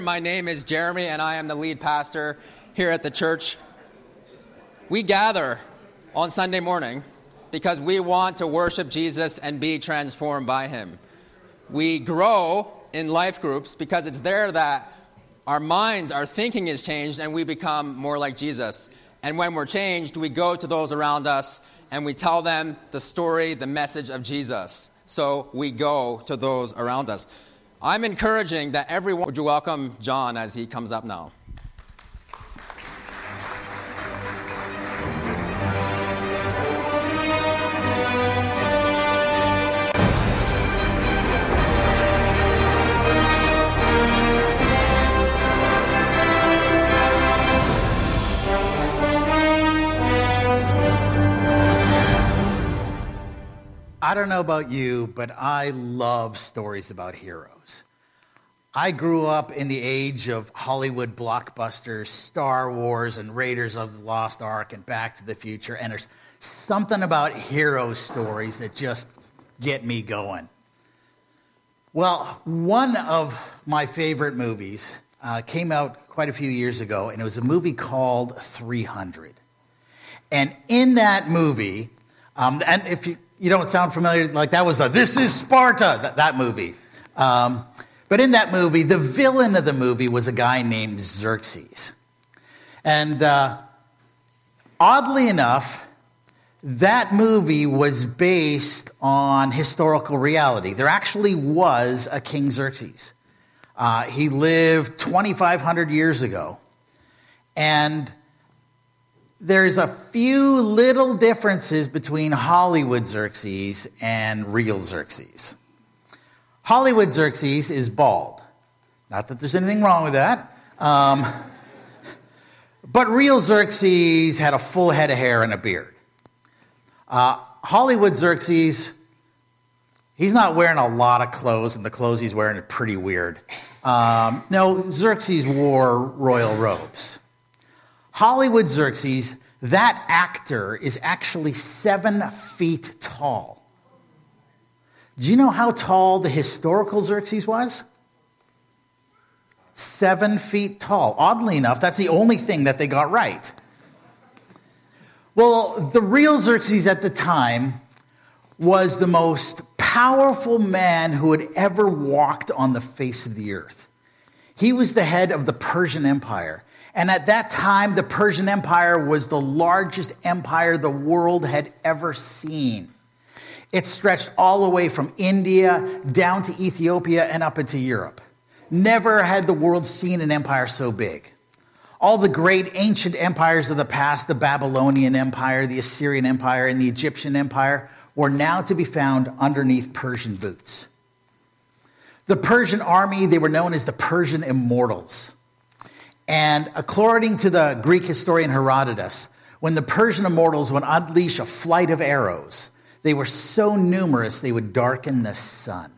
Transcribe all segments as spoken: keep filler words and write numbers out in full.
My name is Jeremy, and I am the lead pastor here at the church. We gather on Sunday morning because we want to worship Jesus and be transformed by him. We grow in life groups because it's there that our minds, our thinking is changed, and we become more like Jesus. And when we're changed, we go to those around us, and we tell them the story, the message of Jesus. So we go to those around us. I'm encouraging that everyone, would you welcome John as he comes up now? I don't know about you, but I love stories about heroes. I grew up in the age of Hollywood blockbusters, Star Wars and Raiders of the Lost Ark and Back to the Future, and there's something about hero stories that just get me going. Well, one of my favorite movies uh, came out quite a few years ago, and it was a movie called three hundred. And in that movie, um, and if you You don't sound familiar, like that was the This is Sparta, that, that movie. Um, but in that movie, the villain of the movie was a guy named Xerxes. And uh, oddly enough, that movie was based on historical reality. There actually was a King Xerxes. Uh, he lived twenty-five hundred years ago. And there's a few little differences between Hollywood Xerxes and real Xerxes. Hollywood Xerxes is bald. Not that there's anything wrong with that. Um, but real Xerxes had a full head of hair and a beard. Uh, Hollywood Xerxes, he's not wearing a lot of clothes, and the clothes he's wearing are pretty weird. Um, no, Xerxes wore royal robes. Hollywood Xerxes, that actor, is actually seven feet tall. Do you know how tall the historical Xerxes was? Seven feet tall. Oddly enough, that's the only thing that they got right. Well, the real Xerxes at the time was the most powerful man who had ever walked on the face of the earth. He was the head of the Persian Empire. And at that time, the Persian Empire was the largest empire the world had ever seen. It stretched all the way from India down to Ethiopia and up into Europe. Never had the world seen an empire so big. All the great ancient empires of the past, the Babylonian Empire, the Assyrian Empire, and the Egyptian Empire, were now to be found underneath Persian boots. The Persian army, they were known as the Persian Immortals. And according to the Greek historian Herodotus, when the Persian immortals would unleash a flight of arrows, they were so numerous they would darken the sun.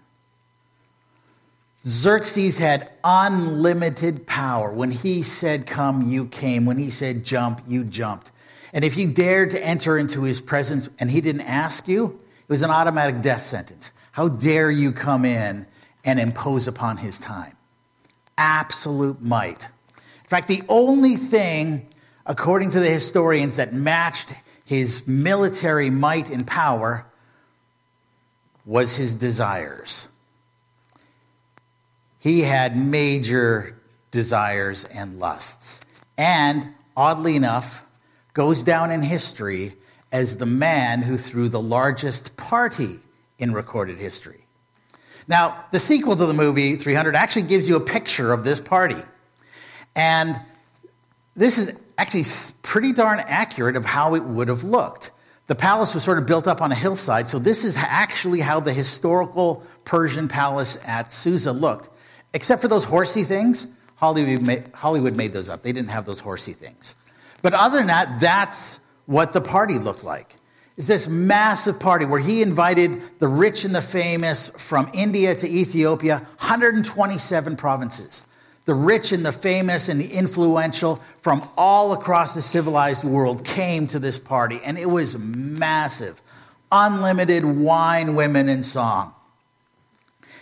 Xerxes had unlimited power. When he said come, you came. When he said jump, you jumped. And if you dared to enter into his presence and he didn't ask you, it was an automatic death sentence. How dare you come in and impose upon his time? Absolute might. In fact, the only thing, according to the historians, that matched his military might and power was his desires. He had major desires and lusts. And, oddly enough, goes down in history as the man who threw the largest party in recorded history. Now, the sequel to the movie, three hundred, actually gives you a picture of this party. And this is actually pretty darn accurate of how it would have looked. The palace was sort of built up on a hillside, so this is actually how the historical Persian palace at Susa looked. Except for those horsey things, Hollywood made, Hollywood made those up. They didn't have those horsey things. But other than that, that's what the party looked like. It's this massive party where he invited the rich and the famous from India to Ethiopia, one hundred twenty-seven provinces. The rich and the famous and the influential from all across the civilized world came to this party, and it was massive. Unlimited wine, women, and song.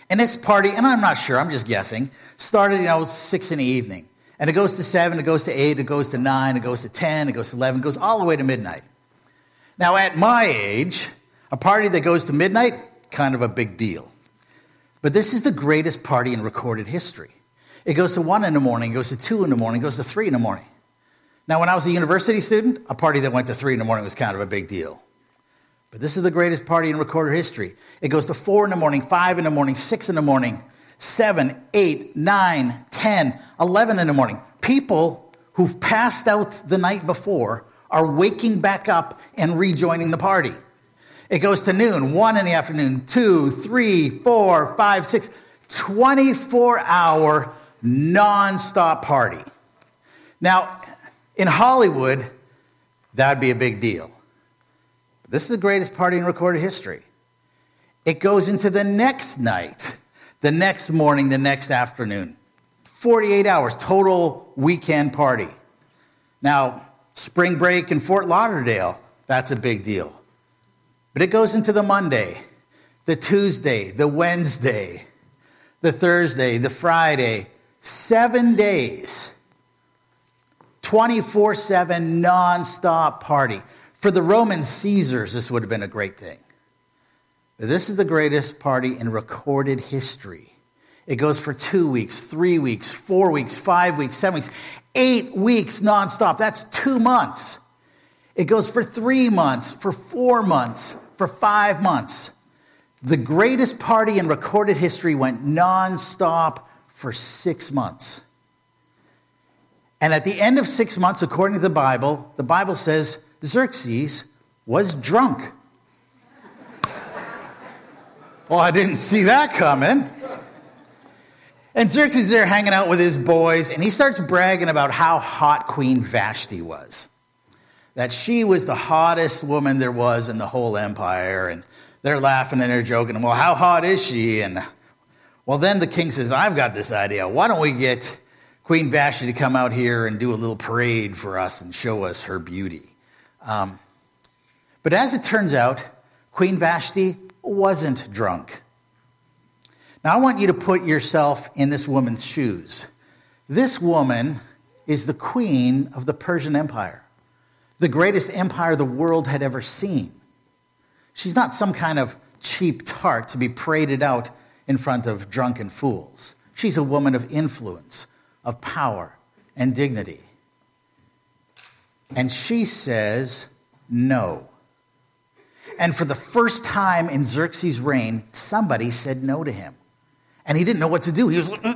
And this party, and I'm not sure, I'm just guessing, started, you know, six in the evening. And it goes to seven, it goes to eight, it goes to nine, it goes to ten, it goes to eleven, it goes all the way to midnight. Now, at my age, a party that goes to midnight, kind of a big deal. But this is the greatest party in recorded history. It goes to one in the morning, it goes to two in the morning, it goes to three in the morning. Now, when I was a university student, a party that went to three in the morning was kind of a big deal. But this is the greatest party in recorded history. It goes to four in the morning, five in the morning, six in the morning, seven, eight, nine, ten, eleven in the morning. People who've passed out the night before are waking back up and rejoining the party. It goes to noon, one in the afternoon, two, three, four, five, six, twenty-four hour non-stop party. Now, in Hollywood, that'd be a big deal. This is the greatest party in recorded history. It goes into the next night, the next morning, the next afternoon. forty-eight hours, total weekend party. Now, spring break in Fort Lauderdale, that's a big deal. But it goes into the Monday, the Tuesday, the Wednesday, the Thursday, the Friday, seven days, twenty-four seven non-stop party. For the Roman Caesars, this would have been a great thing. But this is the greatest party in recorded history. It goes for two weeks, three weeks, four weeks, five weeks, seven weeks, eight weeks nonstop. That's two months. It goes for three months, for four months, for five months. The greatest party in recorded history went nonstop for six months. And at the end of six months, according to the Bible, the Bible says Xerxes was drunk. Well, I didn't see that coming. And Xerxes is there hanging out with his boys, and he starts bragging about how hot Queen Vashti was. That she was the hottest woman there was in the whole empire, and they're laughing and they're joking. Well, how hot is she? And well, then the king says, I've got this idea. Why don't we get Queen Vashti to come out here and do a little parade for us and show us her beauty? Um, but as it turns out, Queen Vashti wasn't drunk. Now, I want you to put yourself in this woman's shoes. This woman is the queen of the Persian Empire, the greatest empire the world had ever seen. She's not some kind of cheap tart to be paraded out in front of drunken fools. She's a woman of influence, of power, and dignity. And she says no. And for the first time in Xerxes' reign, somebody said no to him. And he didn't know what to do. He was like, what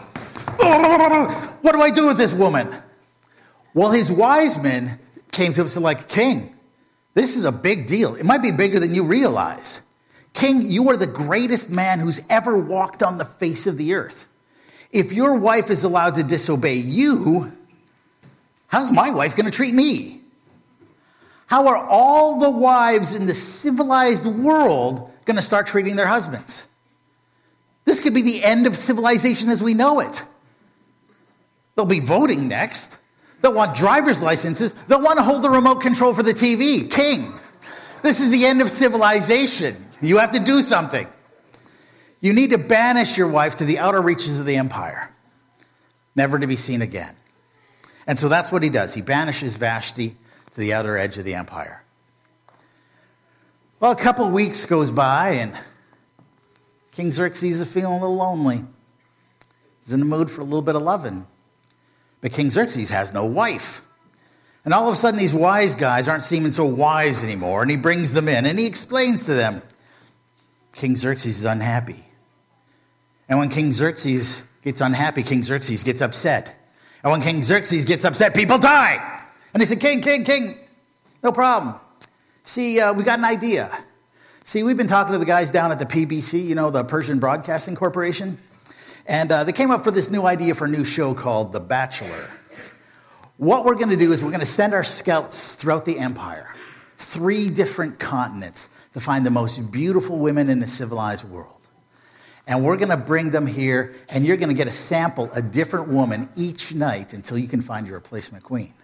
do I do with this woman? Well, his wise men came to him and said, like, King, this is a big deal. It might be bigger than you realize. King, you are the greatest man who's ever walked on the face of the earth. If your wife is allowed to disobey you, how's my wife going to treat me? How are all the wives in the civilized world going to start treating their husbands? This could be the end of civilization as we know it. They'll be voting next. They'll want driver's licenses. They'll want to hold the remote control for the T V. King, this is the end of civilization. You have to do something. You need to banish your wife to the outer reaches of the empire, never to be seen again. And so that's what he does. He banishes Vashti to the outer edge of the empire. Well, a couple of weeks goes by, and King Xerxes is feeling a little lonely. He's in the mood for a little bit of loving. But King Xerxes has no wife. And all of a sudden, these wise guys aren't seeming so wise anymore, and he brings them in, and he explains to them, King Xerxes is unhappy. And when King Xerxes gets unhappy, King Xerxes gets upset. And when King Xerxes gets upset, people die. And they say, King, King, King, no problem. See, uh, we got an idea. See, we've been talking to the guys down at the P B C, you know, the Persian Broadcasting Corporation. And uh, they came up with this new idea for a new show called The Bachelor. What we're going to do is we're going to send our scouts throughout the empire, three different continents, to find the most beautiful women in the civilized world. And we're going to bring them here, and you're going to get a sample, a different woman each night until you can find your replacement queen.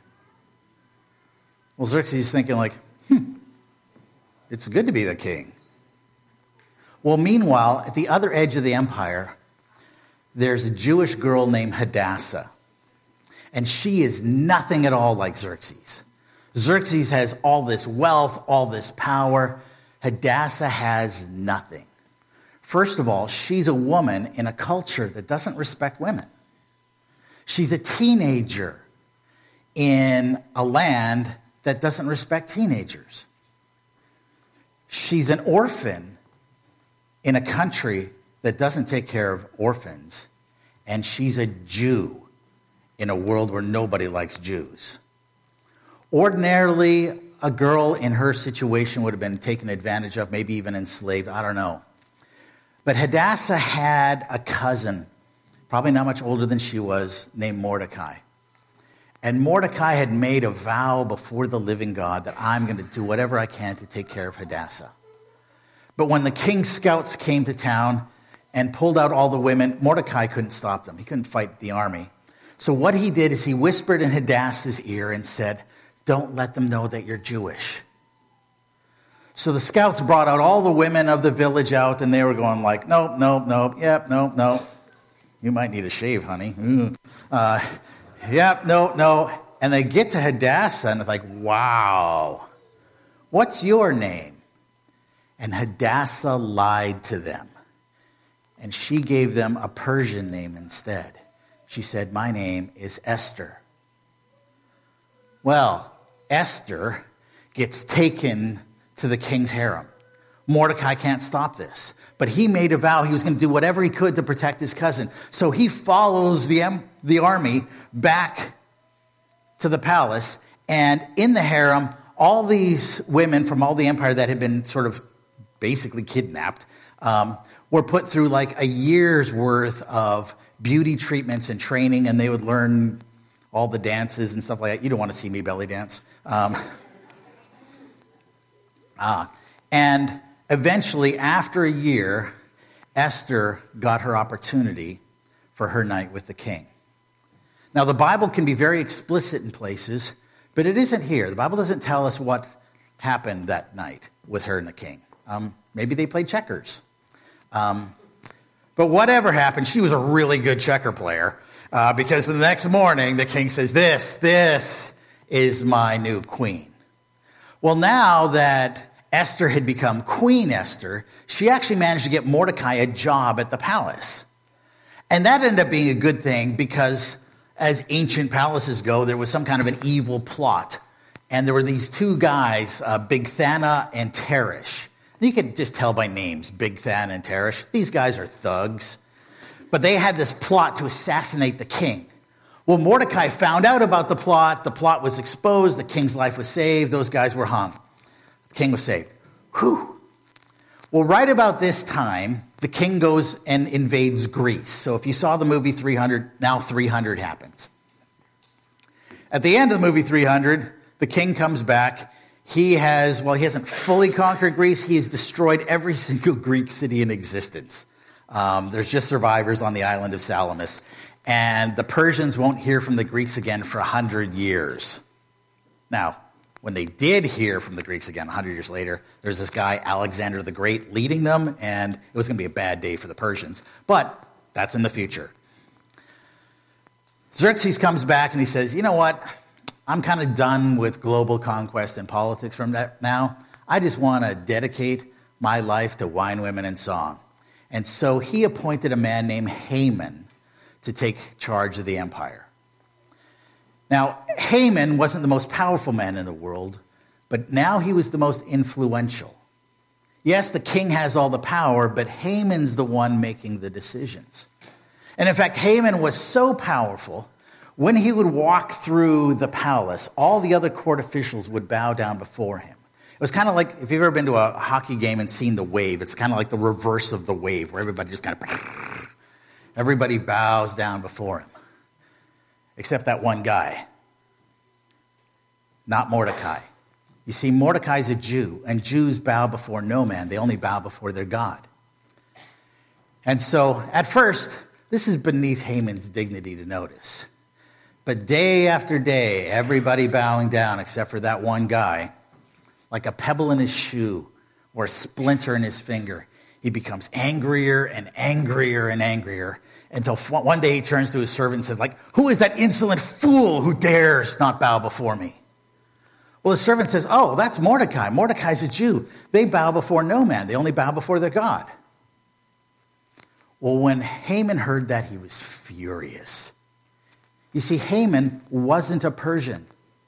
Well, Xerxes is thinking like, hmm, it's good to be the king. Well, meanwhile, at the other edge of the empire, there's a Jewish girl named Hadassah. And she is nothing at all like Xerxes. Xerxes has all this wealth, all this power. Hadassah has nothing. First of all, she's a woman in a culture that doesn't respect women. She's a teenager in a land that doesn't respect teenagers. She's an orphan in a country that doesn't take care of orphans. And she's a Jew in a world where nobody likes Jews. Ordinarily, a girl in her situation would have been taken advantage of, maybe even enslaved, I don't know. But Hadassah had a cousin, probably not much older than she was, named Mordecai. And Mordecai had made a vow before the living God that I'm going to do whatever I can to take care of Hadassah. But when the king's scouts came to town and pulled out all the women, Mordecai couldn't stop them. He couldn't fight the army. So what he did is he whispered in Hadassah's ear and said, don't let them know that you're Jewish. So the scouts brought out all the women of the village out, and they were going like, nope, nope, nope, yep, nope, nope. You might need a shave, honey. Uh, yep, no, no. And they get to Hadassah, and it's like, wow, what's your name? And Hadassah lied to them. And she gave them a Persian name instead. She said, my name is Esther. Well, Esther gets taken to the king's harem. Mordecai can't stop this. But he made a vow he was going to do whatever he could to protect his cousin. So he follows the, the army back to the palace. And in the harem, all these women from all the empire that had been sort of basically kidnapped um, were put through like a year's worth of beauty treatments and training. And they would learn all the dances and stuff like that. You don't want to see me belly dance. Um, ah, and eventually, after a year, Esther got her opportunity for her night with the king. Now, the Bible can be very explicit in places, but it isn't here. The Bible doesn't tell us what happened that night with her and the king. Um, maybe they played checkers. Um, but whatever happened, she was a really good checker player. Uh, because the next morning, the king says, this, this is my new queen. Well, now that Esther had become Queen Esther, she actually managed to get Mordecai a job at the palace. And that ended up being a good thing because, as ancient palaces go, there was some kind of an evil plot. And there were these two guys, uh, Bigthana and Teresh. And you could just tell by names, Bigthana and Teresh. These guys are thugs. But they had this plot to assassinate the king. Well, Mordecai found out about the plot. The plot was exposed. The king's life was saved. Those guys were hung. The king was saved. Whew. Well, right about this time, the king goes and invades Greece. So if you saw the movie three hundred, now three hundred happens. At the end of the movie three hundred, the king comes back. He has, well, he hasn't fully conquered Greece. He has destroyed every single Greek city in existence. Um, there's just survivors on the island of Salamis. And the Persians won't hear from the Greeks again for one hundred years. Now, when they did hear from the Greeks again one hundred years later, there's this guy, Alexander the Great, leading them, and it was going to be a bad day for the Persians. But that's in the future. Xerxes comes back and he says, you know what? I'm kind of done with global conquest and politics from that now. I just want to dedicate my life to wine, women, and song. And so he appointed a man named Haman to take charge of the empire. Now, Haman wasn't the most powerful man in the world, but now he was the most influential. Yes, the king has all the power, but Haman's the one making the decisions. And in fact, Haman was so powerful, when he would walk through the palace, all the other court officials would bow down before him. It was kind of like, if you've ever been to a hockey game and seen the wave, it's kind of like the reverse of the wave, where everybody just kind of, everybody bows down before him. Except that one guy. Not Mordecai. You see, Mordecai's a Jew, and Jews bow before no man. They only bow before their God. And so, at first, this is beneath Haman's dignity to notice. But day after day, everybody bowing down except for that one guy, like a pebble in his shoe or a splinter in his finger, He becomes angrier and angrier and angrier until one day he turns to his servant and says, like, who is that insolent fool who dares not bow before me? Well, the servant says, oh, that's Mordecai. Mordecai's a Jew. They bow before no man. They only bow before their God. Well, when Haman heard that, he was furious. You see, Haman wasn't a Persian.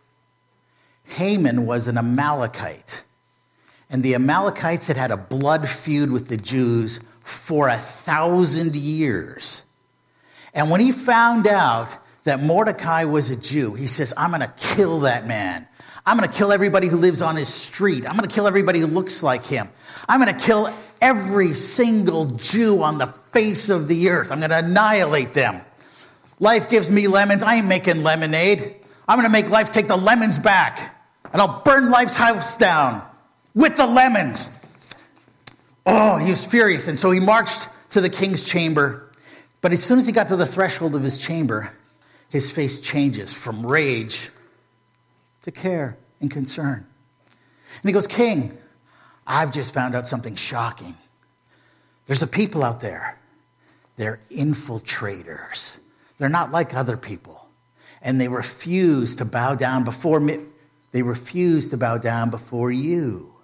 Haman was an Amalekite. And the Amalekites had had a blood feud with the Jews for a thousand years. And when he found out that Mordecai was a Jew, he says, I'm going to kill that man. I'm going to kill everybody who lives on his street. I'm going to kill everybody who looks like him. I'm going to kill every single Jew on the face of the earth. I'm going to annihilate them. Life gives me lemons. I ain't making lemonade. I'm going to make life take the lemons back. And I'll burn life's house down with the lemons. Oh, he was furious. And so he marched to the king's chamber. But as soon as he got to the threshold of his chamber, his face changes from rage to care and concern. And he goes, King, I've just found out something shocking. There's a people out there. They're infiltrators. They're not like other people. And they refuse to bow down before me. They refuse to bow down before you.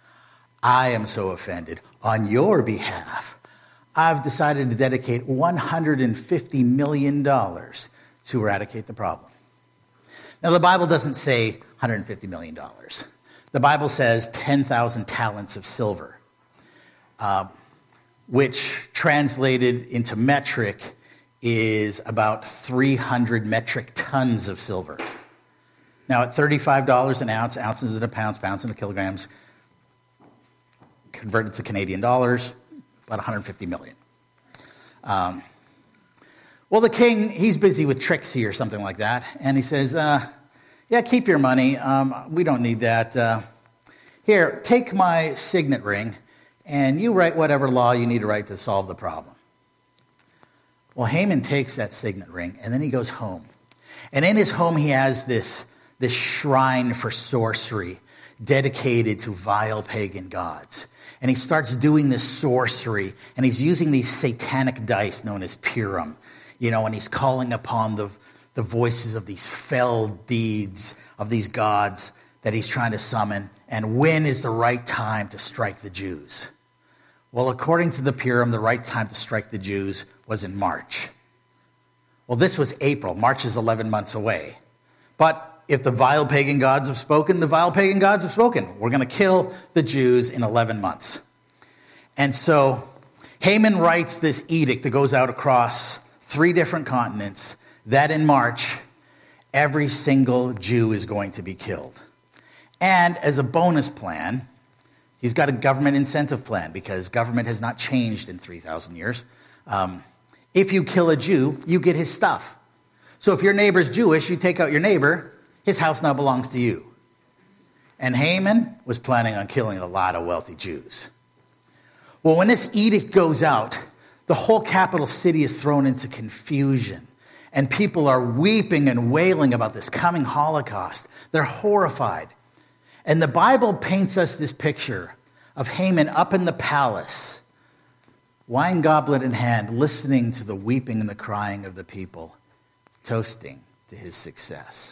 I am so offended. On your behalf, I've decided to dedicate one hundred fifty million dollars to eradicate the problem. Now, the Bible doesn't say one hundred fifty million dollars. The Bible says ten thousand talents of silver, uh, which translated into metric is about three hundred metric tons of silver. Now, at thirty-five dollars an ounce, ounces into pounds, pounds into kilograms, converted to Canadian dollars, about one hundred fifty million. Um, well, the king, he's busy with Trixie or something like that, and he says, uh, yeah, keep your money. Um, we don't need that. Uh, here, take my signet ring, and you write whatever law you need to write to solve the problem. Well, Haman takes that signet ring, and then he goes home. And in his home, he has this, this shrine for sorcery dedicated to vile pagan gods. And he starts doing this sorcery, and he's using these satanic dice known as Purim, you know, and he's calling upon the, the voices of these fell deeds of these gods that he's trying to summon, and when is the right time to strike the Jews? Well, according to the Purim, the right time to strike the Jews was in March. Well, this was April. March is eleven months away. But if the vile pagan gods have spoken, the vile pagan gods have spoken. We're going to kill the Jews in eleven months. And so Haman writes this edict that goes out across three different continents that in March, every single Jew is going to be killed. And as a bonus plan, he's got a government incentive plan because government has not changed in three thousand years. Um, if you kill a Jew, you get his stuff. So if your neighbor's Jewish, you take out your neighbor, his house now belongs to you. And Haman was planning on killing a lot of wealthy Jews. Well, when this edict goes out, the whole capital city is thrown into confusion. And people are weeping and wailing about this coming Holocaust. They're horrified. And the Bible paints us this picture of Haman up in the palace, wine goblet in hand, listening to the weeping and the crying of the people, toasting to his success.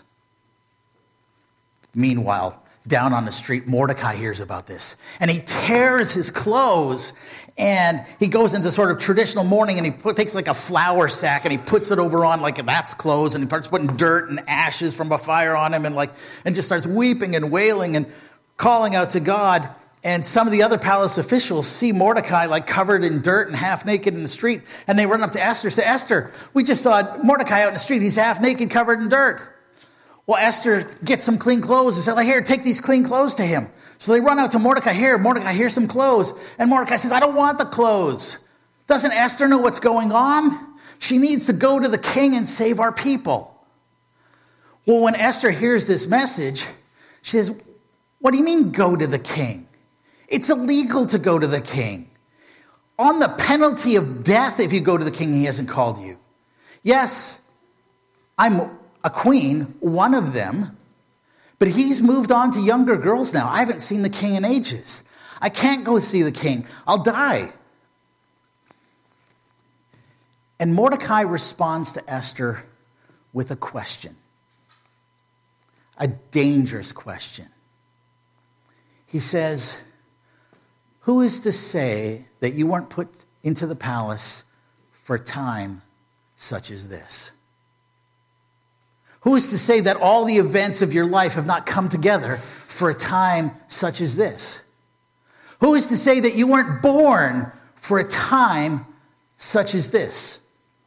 Meanwhile, down on the street, Mordecai hears about this. And he tears his clothes and he goes into sort of traditional mourning and he put, takes like a flour sack and he puts it over on like that's clothes and he starts putting dirt and ashes from a fire on him and like and just starts weeping and wailing and calling out to God. And some of the other palace officials see Mordecai like covered in dirt and half naked in the street. And they run up to Esther and say, Esther, we just saw Mordecai out in the street. He's half naked, covered in dirt. Well, Esther gets some clean clothes and said, like, here, take these clean clothes to him. So they run out to Mordecai. Here, Mordecai, here's some clothes. And Mordecai says, I don't want the clothes. Doesn't Esther know what's going on? She needs to go to the king and save our people. Well, when Esther hears this message, she says, what do you mean go to the king? It's illegal to go to the king. On the penalty of death if you go to the king, he hasn't called you. Yes, I'm a queen, one of them, but he's moved on to younger girls now. I haven't seen the king in ages. I can't go see the king. I'll die. And Mordecai responds to Esther with a question, a dangerous question. He says, who is to say that you weren't put into the palace for a time such as this? Who is to say that all the events of your life have not come together for a time such as this? Who is to say that you weren't born for a time such as this?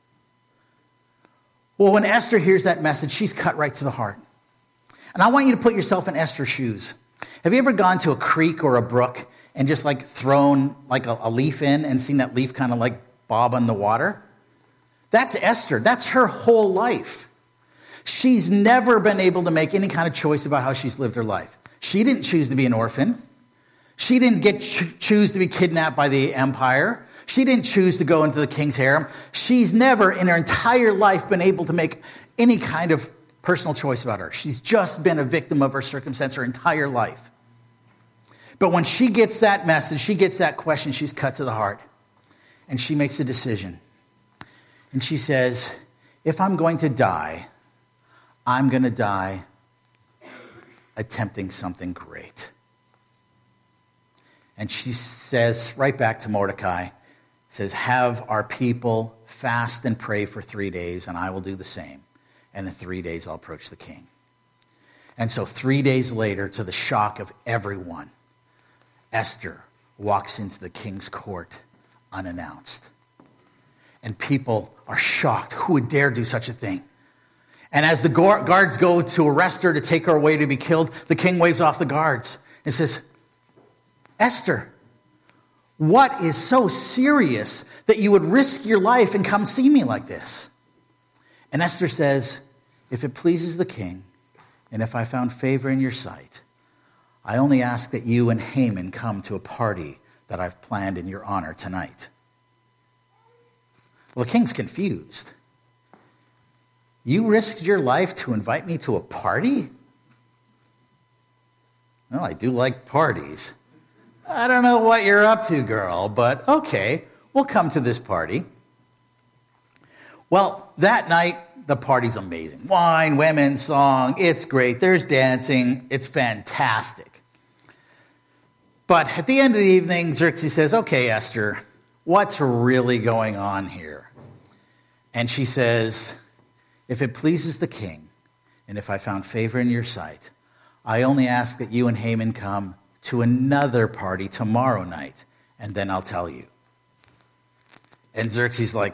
Well, when Esther hears that message, she's cut right to the heart. And I want you to put yourself in Esther's shoes. Have you ever gone to a creek or a brook and just like thrown like a, a leaf in and seen that leaf kind of like bob on the water? That's Esther. That's her whole life. She's never been able to make any kind of choice about how she's lived her life. She didn't choose to be an orphan. She didn't get ch- choose to be kidnapped by the empire. She didn't choose to go into the king's harem. She's never in her entire life been able to make any kind of personal choice about her. She's just been a victim of her circumstance her entire life. But when she gets that message, she gets that question, she's cut to the heart. And she makes a decision. And she says, if I'm going to die, I'm going to die attempting something great. And she says right back to Mordecai, says, have our people fast and pray for three days, and I will do the same. And in three days, I'll approach the king. And so three days later, to the shock of everyone, Esther walks into the king's court unannounced. And people are shocked. Who would dare do such a thing? And as the guards go to arrest her, to take her away to be killed, the king waves off the guards and says, Esther, what is so serious that you would risk your life and come see me like this? And Esther says, if it pleases the king, and if I found favor in your sight, I only ask that you and Haman come to a party that I've planned in your honor tonight. Well, the king's confused. You risked your life to invite me to a party? Well, I do like parties. I don't know what you're up to, girl, but okay, we'll come to this party. Well, that night, the party's amazing. Wine, women, song, it's great. There's dancing. It's fantastic. But at the end of the evening, Xerxes says, okay, Esther, what's really going on here? And she says, if it pleases the king, and if I found favor in your sight, I only ask that you and Haman come to another party tomorrow night, and then I'll tell you. And Xerxes like,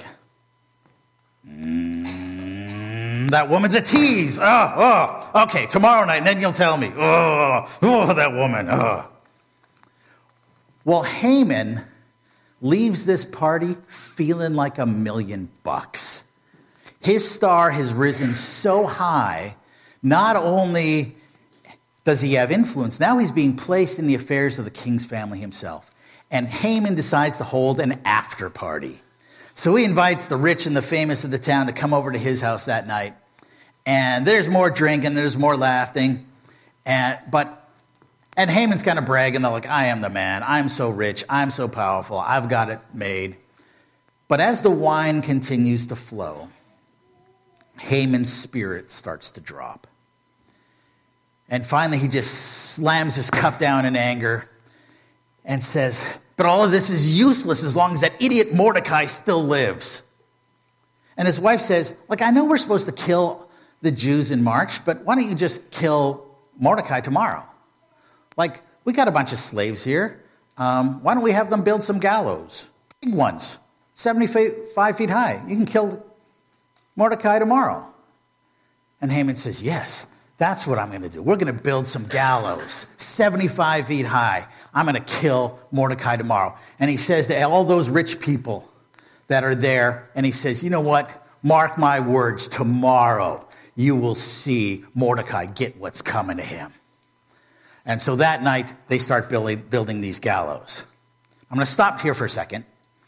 mm, that woman's a tease. Oh, oh, okay, tomorrow night, and then you'll tell me. Oh, oh, that woman. Oh. Well, Haman leaves this party feeling like a million bucks. His star has risen so high, not only does he have influence, now he's being placed in the affairs of the king's family himself. And Haman decides to hold an after party. So he invites the rich and the famous of the town to come over to his house that night. And there's more drinking, there's more laughing. And but and Haman's kind of bragging, like, I am the man, I'm so rich, I'm so powerful, I've got it made. But as the wine continues to flow, Haman's spirit starts to drop. And finally, he just slams his cup down in anger and says, but all of this is useless as long as that idiot Mordecai still lives. And his wife says, like, I know we're supposed to kill the Jews in March, but why don't you just kill Mordecai tomorrow? Like, we got a bunch of slaves here. Um, why don't we have them build some gallows? Big ones, seventy-five feet high. You can kill Mordecai tomorrow. And Haman says, yes, that's what I'm going to do. We're going to build some gallows, seventy-five feet high. I'm going to kill Mordecai tomorrow. And he says to all those rich people that are there, and he says, you know what? Mark my words, tomorrow you will see Mordecai get what's coming to him. And so that night, they start building, building these gallows. I'm going to stop here for a second.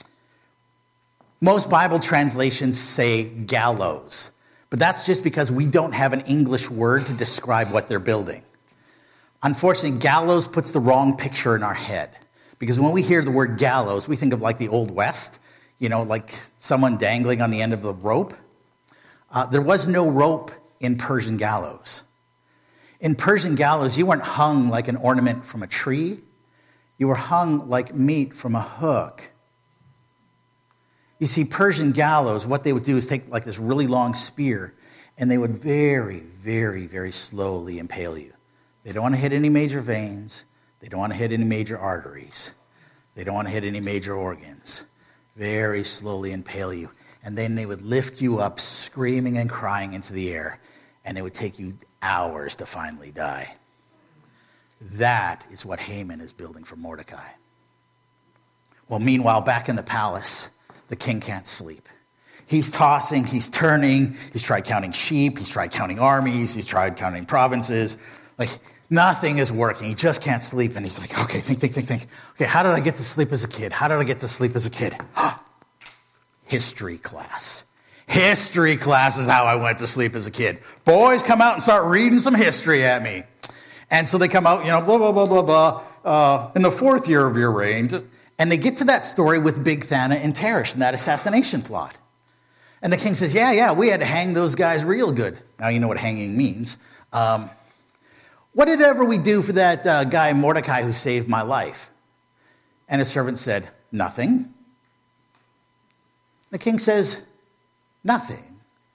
Most Bible translations say gallows. But that's just because we don't have an English word to describe what they're building. Unfortunately, gallows puts the wrong picture in our head. Because when we hear the word gallows, we think of like the Old West. you know, like someone dangling on the end of the rope. Uh, there was no rope in Persian gallows. In Persian gallows, you weren't hung like an ornament from a tree. You were hung like meat from a hook. You see, Persian gallows, what they would do is take like this really long spear, and they would very, very, very slowly impale you. They don't want to hit any major veins. They don't want to hit any major arteries. They don't want to hit any major organs. Very slowly impale you. And then they would lift you up screaming and crying into the air, and it would take you hours to finally die. That is what Haman is building for Mordecai. Well, meanwhile, back in the palace, the king can't sleep. He's tossing, he's turning, he's tried counting sheep, he's tried counting armies, he's tried counting provinces. Like, nothing is working. He just can't sleep, and he's like, okay, think, think, think, think. Okay, how did I get to sleep as a kid? How did I get to sleep as a kid? History class. History class is how I went to sleep as a kid. Boys, come out and start reading some history at me. And so they come out, you know, blah, blah, blah, blah, blah, uh, in the fourth year of your reign. And they get to that story with Bigthana and Teresh and that assassination plot. And the king says, yeah, yeah, we had to hang those guys real good. Now you know what hanging means. Um, what did ever we do for that uh, guy Mordecai who saved my life? And his servant said, nothing. The king says, nothing.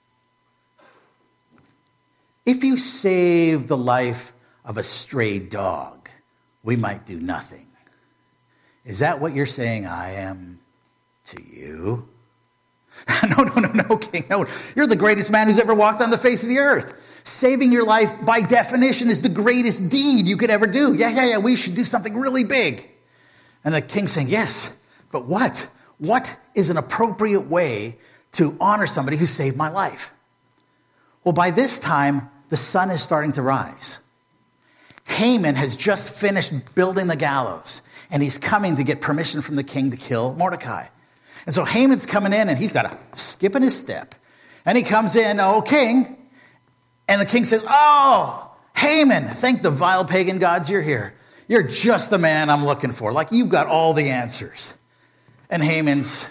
If you save the life of a stray dog, we might do nothing. Is that what you're saying I am to you? no, no, no, no, king, no. You're the greatest man who's ever walked on the face of the earth. Saving your life, by definition, is the greatest deed you could ever do. Yeah, yeah, yeah, we should do something really big. And the king's saying, yes, but what? What is an appropriate way to honor somebody who saved my life? Well, by this time, the sun is starting to rise. Haman has just finished building the gallows, and he's coming to get permission from the king to kill Mordecai. And so Haman's coming in, and he's got a skip in his step. And he comes in, oh, king. And the king says, oh, Haman, thank the vile pagan gods you're here. You're just the man I'm looking for. Like, you've got all the answers. And Haman's,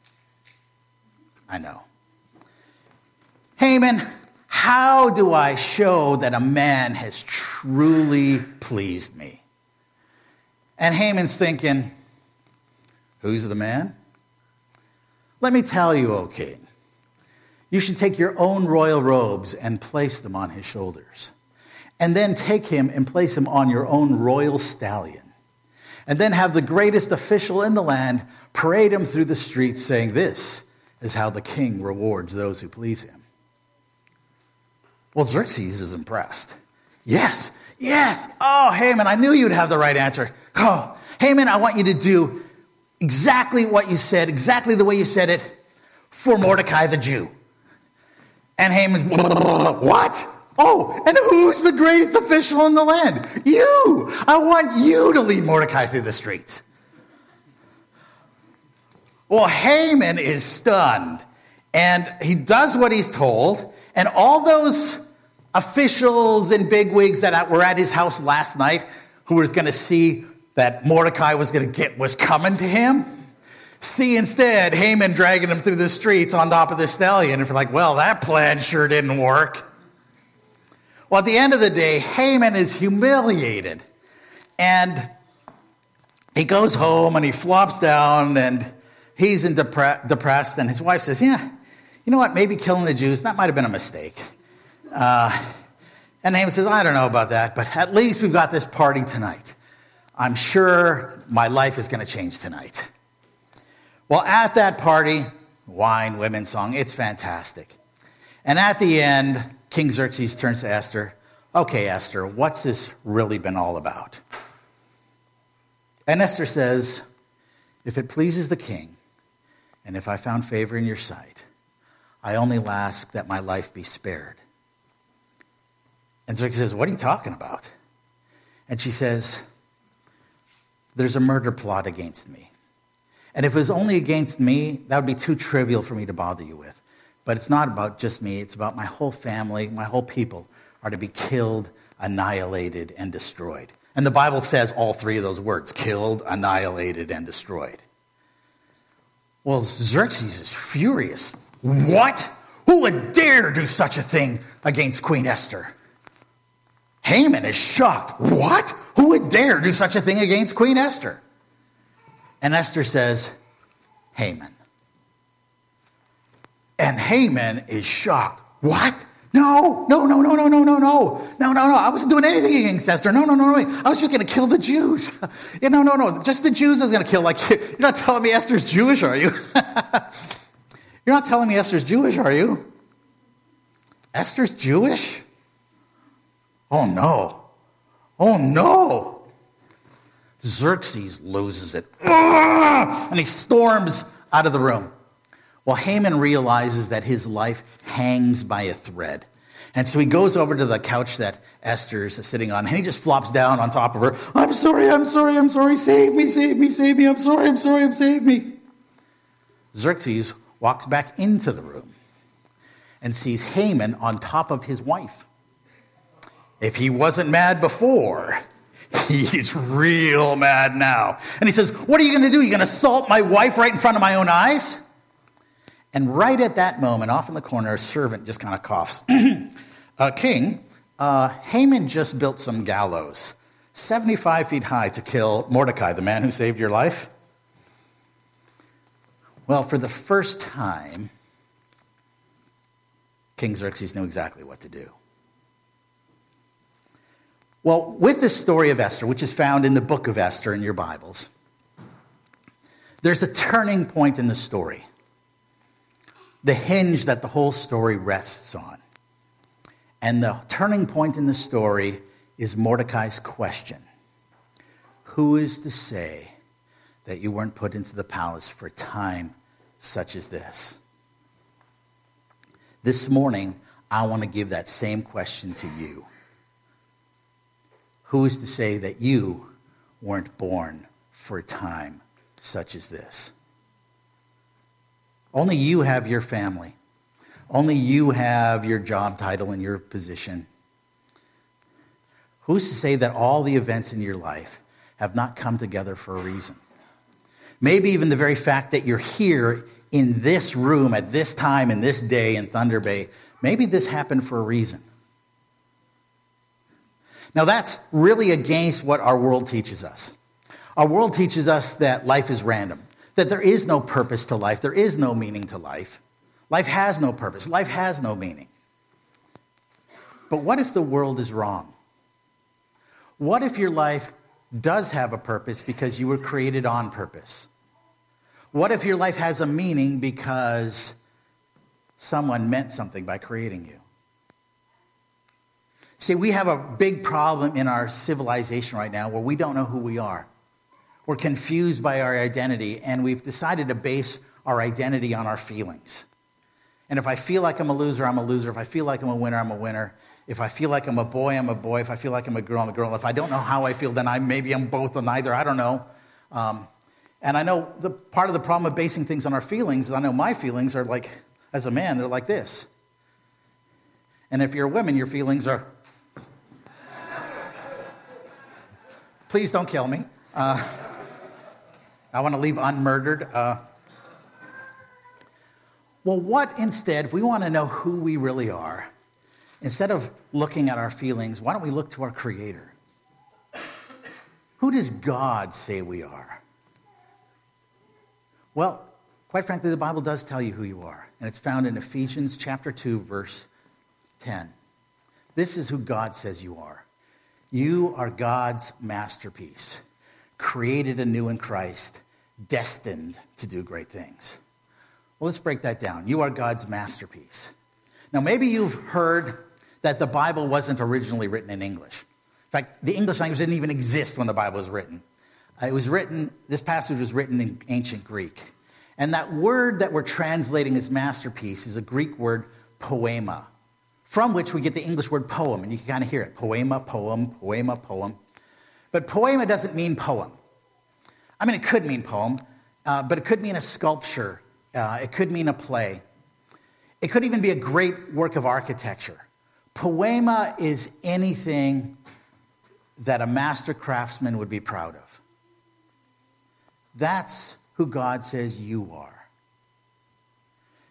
I know. Haman, how do I show that a man has truly pleased me? And Haman's thinking, who's the man? Let me tell you, O king, you should take your own royal robes and place them on his shoulders. And then take him and place him on your own royal stallion. And then have the greatest official in the land parade him through the streets saying, this is how the king rewards those who please him. Well, Xerxes is impressed. Yes, yes. Oh, Haman, I knew you'd have the right answer. Oh, Haman, I want you to do exactly what you said, exactly the way you said it, for Mordecai the Jew. And Haman's, what? Oh, and who's the greatest official in the land? You! I want you to lead Mordecai through the streets. Well, Haman is stunned, and he does what he's told, and all those officials and bigwigs that were at his house last night, who was going to see that Mordecai was going to get was coming to him, see instead Haman dragging him through the streets on top of the stallion, and they're like, well, that plan sure didn't work. Well, at the end of the day, Haman is humiliated, and he goes home and he flops down and he's in depre- depressed, and his wife says, yeah, you know what, maybe killing the Jews, that might have been a mistake. Uh, and Haman says, I don't know about that, but at least we've got this party tonight. I'm sure my life is going to change tonight. Well, at that party, wine, women, song, it's fantastic. And at the end, King Xerxes turns to Esther. Okay, Esther, what's this really been all about? And Esther says, if it pleases the king, and if I found favor in your sight, I only ask that my life be spared. And Xerxes says, what are you talking about? And she says, there's a murder plot against me. And if it was only against me, that would be too trivial for me to bother you with. But it's not about just me. It's about my whole family, my whole people are to be killed, annihilated, and destroyed. And the Bible says all three of those words, killed, annihilated, and destroyed. Well, Xerxes is furious. What? Who would dare do such a thing against Queen Esther? Haman is shocked. What? Who would dare do such a thing against Queen Esther? And Esther says, Haman. And Haman is shocked. What? No, no, no, no, no, no, no, no. No, no, no. I wasn't doing anything against Esther. No, no, no, no. I was just going to kill the Jews. Yeah, no, no, no. Just the Jews I was going to kill. Like, you're not telling me Esther's Jewish, are you? You're not telling me Esther's Jewish, are you? Esther's Jewish? Oh, no. Oh, no. Xerxes loses it. And he storms out of the room. Well, Haman realizes that his life hangs by a thread. And so he goes over to the couch that Esther's sitting on, and he just flops down on top of her. I'm sorry, I'm sorry, I'm sorry. Save me, save me, save me. I'm sorry, I'm sorry, I'm save me. Xerxes walks back into the room and sees Haman on top of his wife. If he wasn't mad before, he's real mad now. And he says, what are you going to do? You're going to assault my wife right in front of my own eyes? And right at that moment, off in the corner, a servant just kind of coughs. uh, King, uh, Haman just built some gallows, seventy-five feet high, to kill Mordecai, the man who saved your life. Well, for the first time, King Xerxes knew exactly what to do. Well, with the story of Esther, which is found in the book of Esther in your Bibles, there's a turning point in the story. The hinge that the whole story rests on. And the turning point in the story is Mordecai's question. Who is to say that you weren't put into the palace for a time such as this? This morning, I want to give that same question to you. Who is to say that you weren't born for a time such as this? Only you have your family. Only you have your job title and your position. Who's to say that all the events in your life have not come together for a reason? Maybe even the very fact that you're here in this room at this time and this day in Thunder Bay, maybe this happened for a reason. Now that's really against what our world teaches us. Our world teaches us that life is random. That there is no purpose to life. There is no meaning to life. Life has no purpose. Life has no meaning. But what if the world is wrong? What if your life does have a purpose because you were created on purpose? What if your life has a meaning because someone meant something by creating you? See, we have a big problem in our civilization right now where we don't know who we are. We're confused by our identity, and we've decided to base our identity on our feelings. And if I feel like I'm a loser, I'm a loser. If I feel like I'm a winner, I'm a winner. If I feel like I'm a boy, I'm a boy. If I feel like I'm a girl, I'm a girl. If I don't know how I feel, then I maybe I'm both or neither. I don't know. Um, and I know the part of the problem of basing things on our feelings is I know my feelings are like, as a man, they're like this. And if you're a woman, your feelings are... Please don't kill me. Uh, I want to leave unmurdered. Uh, well, what instead, if we want to know who we really are, instead of looking at our feelings, why don't we look to our Creator? Who does God say we are? Well, quite frankly, the Bible does tell you who you are. And it's found in Ephesians chapter two, verse ten. This is who God says you are. You are God's masterpiece, created anew in Christ, destined to do great things. Well, let's break that down. You are God's masterpiece. Now, maybe you've heard that the Bible wasn't originally written in English. In fact, the English language didn't even exist when the Bible was written. It was written, this passage was written in ancient Greek. And that word that we're translating as masterpiece is a Greek word, poema, from which we get the English word poem. And you can kind of hear it, poema, poem, poema, poem. But poema doesn't mean poem. I mean, it could mean poem, uh, but it could mean a sculpture. Uh, it could mean a play. It could even be a great work of architecture. Poema is anything that a master craftsman would be proud of. That's who God says you are.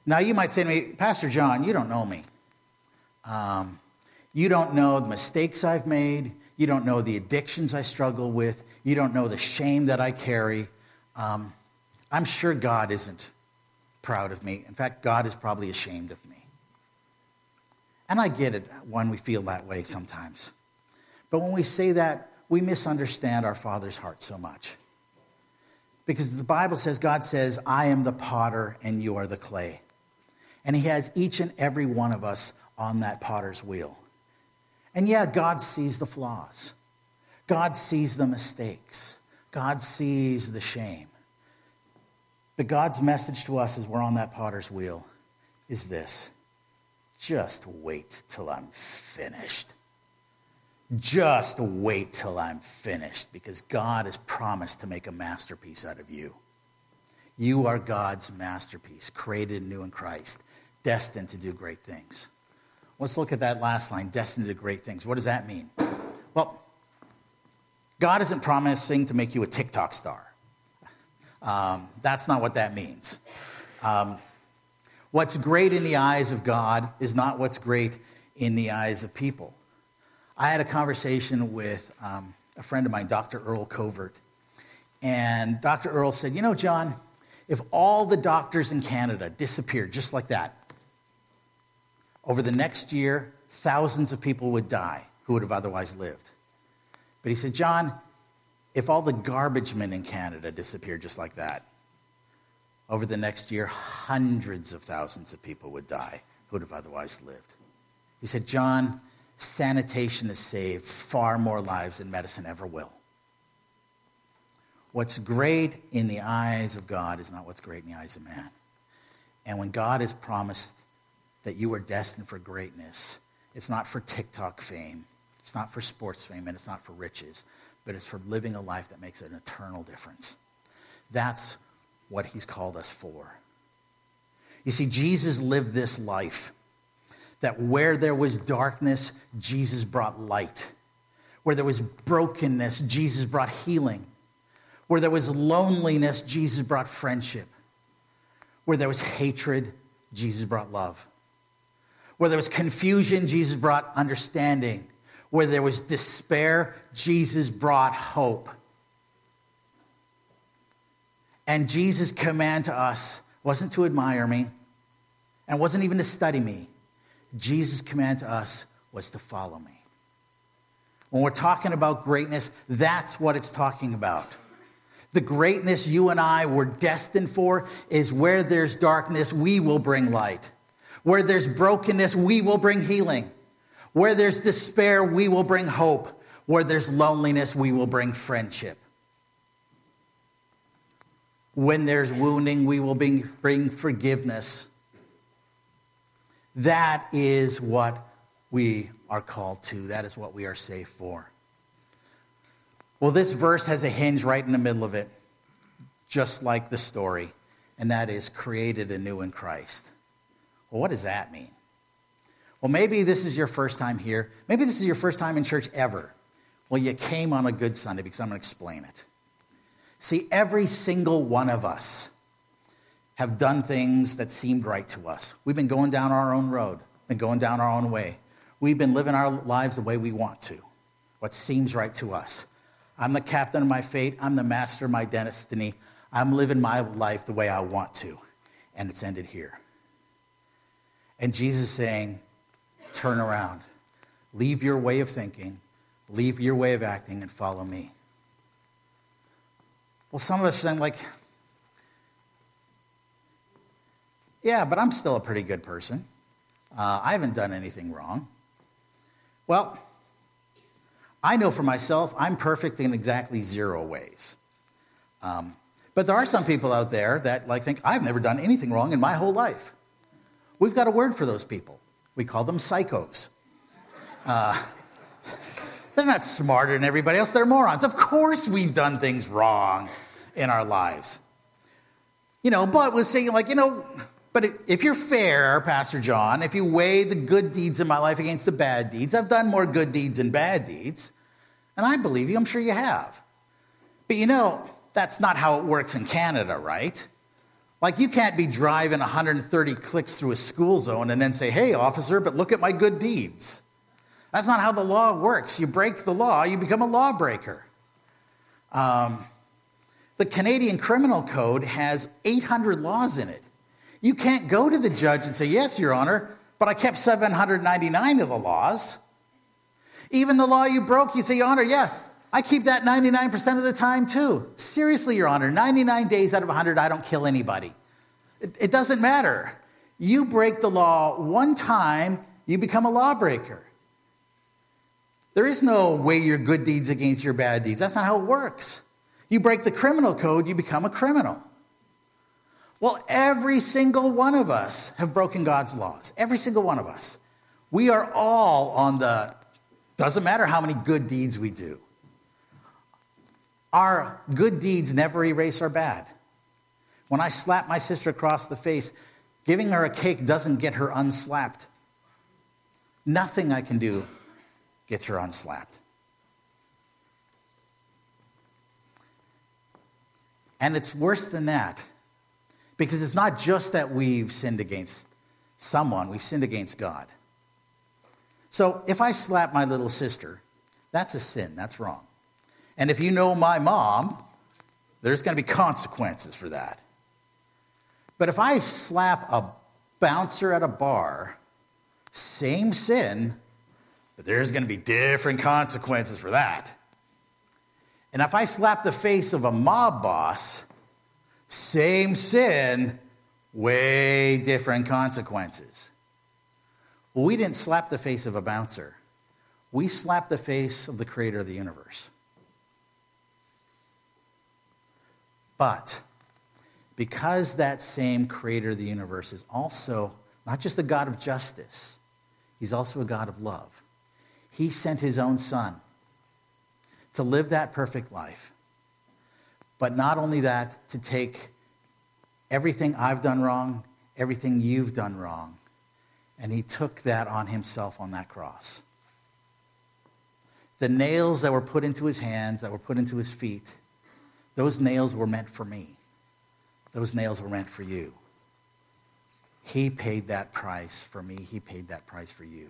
Now, you might say to me, Pastor John, you don't know me. Um, you don't know the mistakes I've made. You don't know the addictions I struggle with. You don't know the shame that I carry. Um, I'm sure God isn't proud of me. In fact, God is probably ashamed of me. And I get it when we feel that way sometimes. But when we say that, we misunderstand our Father's heart so much. Because the Bible says, God says, I am the potter and you are the clay. And he has each and every one of us on that potter's wheel. And yeah, God sees the flaws. God sees the mistakes. God sees the shame. But God's message to us as we're on that potter's wheel is this: just wait till I'm finished. Just wait till I'm finished, because God has promised to make a masterpiece out of you. You are God's masterpiece, created anew in Christ, destined to do great things. Let's look at that last line, destined to do great things. What does that mean? Well, God isn't promising to make you a TikTok star. Um, that's not what that means. Um, what's great in the eyes of God is not what's great in the eyes of people. I had a conversation with um, a friend of mine, Doctor Earl Covert. And Doctor Earl said, you know, John, if all the doctors in Canada disappeared just like that, over the next year, thousands of people would die who would have otherwise lived. But he said, John, if all the garbage men in Canada disappeared just like that, over the next year, hundreds of thousands of people would die who would have otherwise lived. He said, John, sanitation has saved far more lives than medicine ever will. What's great in the eyes of God is not what's great in the eyes of man. And when God has promised that you are destined for greatness, it's not for TikTok fame, it's not for sports fame, and it's not for riches, but it's for living a life that makes an eternal difference. That's what he's called us for. You see, Jesus lived this life, that where there was darkness, Jesus brought light. Where there was brokenness, Jesus brought healing. Where there was loneliness, Jesus brought friendship. Where there was hatred, Jesus brought love. Where there was confusion, Jesus brought understanding. Where there was despair, Jesus brought hope. And Jesus' command to us wasn't to admire me, and wasn't even to study me. Jesus' command to us was to follow me. When we're talking about greatness, that's what it's talking about. The greatness you and I were destined for is where there's darkness, we will bring light. Where there's brokenness, we will bring healing. Where there's despair, we will bring hope. Where there's loneliness, we will bring friendship. When there's wounding, we will bring, bring forgiveness. That is what we are called to. That is what we are saved for. Well, this verse has a hinge right in the middle of it, just like the story, and that is created anew in Christ. Well, what does that mean? Well, maybe this is your first time here. Maybe this is your first time in church ever. Well, you came on a good Sunday, because I'm going to explain it. See, every single one of us have done things that seemed right to us. We've been going down our own road, been going down our own way. We've been living our lives the way we want to, what seems right to us. I'm the captain of my fate. I'm the master of my destiny. I'm living my life the way I want to. And it's ended here. And Jesus is saying, turn around. Leave your way of thinking. Leave your way of acting and follow me. Well, some of us are saying, like, yeah, but I'm still a pretty good person. Uh, I haven't done anything wrong. Well, I know for myself, I'm perfect in exactly zero ways. Um, but there are some people out there that like think, I've never done anything wrong in my whole life. We've got a word for those people. We call them psychos. Uh, they're not smarter than everybody else. They're morons. Of course we've done things wrong in our lives. You know, but we're saying like, you know, but if you're fair, Pastor John, if you weigh the good deeds in my life against the bad deeds, I've done more good deeds than bad deeds. And I believe you. I'm sure you have. But you know, that's not how it works in Canada, right? Like, you can't be driving one hundred thirty clicks through a school zone and then say, hey, officer, but look at my good deeds. That's not how the law works. You break the law, you become a lawbreaker. Um, the Canadian Criminal Code has eight hundred laws in it. You can't go to the judge and say, yes, Your Honor, but I kept seven hundred ninety-nine of the laws. Even the law you broke, you say, Your Honor, yeah, I keep that ninety-nine percent of the time too. Seriously, Your Honor, ninety-nine days out of one hundred, I don't kill anybody. It, it doesn't matter. You break the law one time, you become a lawbreaker. There is no weigh your good deeds against your bad deeds. That's not how it works. You break the criminal code, you become a criminal. Well, every single one of us have broken God's laws. Every single one of us. We are all on the, doesn't matter how many good deeds we do. Our good deeds never erase our bad. When I slap my sister across the face, giving her a cake doesn't get her unslapped. Nothing I can do gets her unslapped. And it's worse than that, because it's not just that we've sinned against someone, we've sinned against God. So if I slap my little sister, that's a sin, that's wrong. And if you know my mom, there's going to be consequences for that. But if I slap a bouncer at a bar, same sin, but there's going to be different consequences for that. And if I slap the face of a mob boss, same sin, way different consequences. Well, we didn't slap the face of a bouncer. We slapped the face of the creator of the universe. But because that same creator of the universe is also not just a God of justice, he's also a God of love. He sent his own son to live that perfect life. But not only that, to take everything I've done wrong, everything you've done wrong, and he took that on himself on that cross. The nails that were put into his hands, that were put into his feet, those nails were meant for me. Those nails were meant for you. He paid that price for me. He paid that price for you.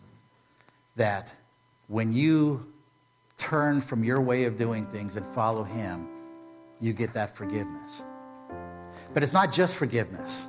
That when you turn from your way of doing things and follow him, you get that forgiveness. But it's not just forgiveness.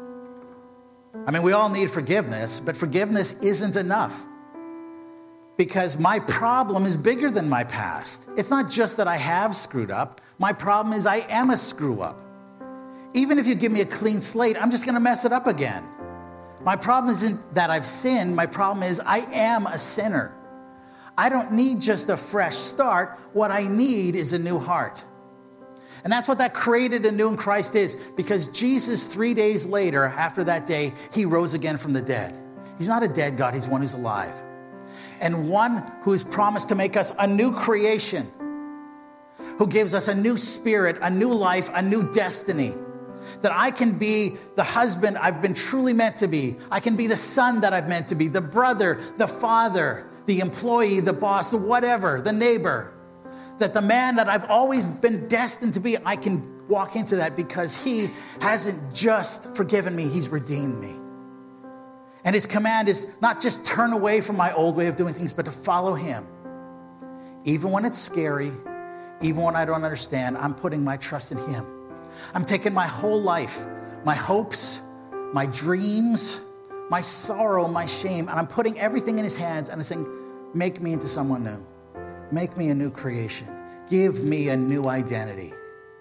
I mean, we all need forgiveness, but forgiveness isn't enough. Because my problem is bigger than my past. It's not just that I have screwed up. My problem is I am a screw up. Even if you give me a clean slate, I'm just going to mess it up again. My problem isn't that I've sinned. My problem is I am a sinner. I don't need just a fresh start. What I need is a new heart. And that's what that created anew in Christ is, because Jesus, three days later, after that day, he rose again from the dead. He's not a dead God. He's one who's alive. And one who has promised to make us a new creation, who gives us a new spirit, a new life, a new destiny. That I can be the husband I've been truly meant to be. I can be the son that I've meant to be, the brother, the father, the employee, the boss, the whatever, the neighbor. That the man that I've always been destined to be, I can walk into that because he hasn't just forgiven me, he's redeemed me. And his command is not just turn away from my old way of doing things, but to follow him. Even when it's scary, even when I don't understand, I'm putting my trust in him. I'm taking my whole life, my hopes, my dreams, my sorrow, my shame, and I'm putting everything in his hands and I'm saying, make me into someone new. Make me a new creation. Give me a new identity.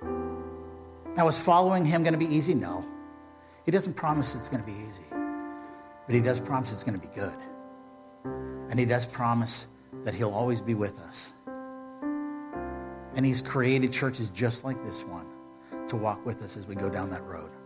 Now, is following him going to be easy? No. He doesn't promise it's going to be easy. But he does promise it's going to be good. And he does promise that he'll always be with us. And he's created churches just like this one to walk with us as we go down that road.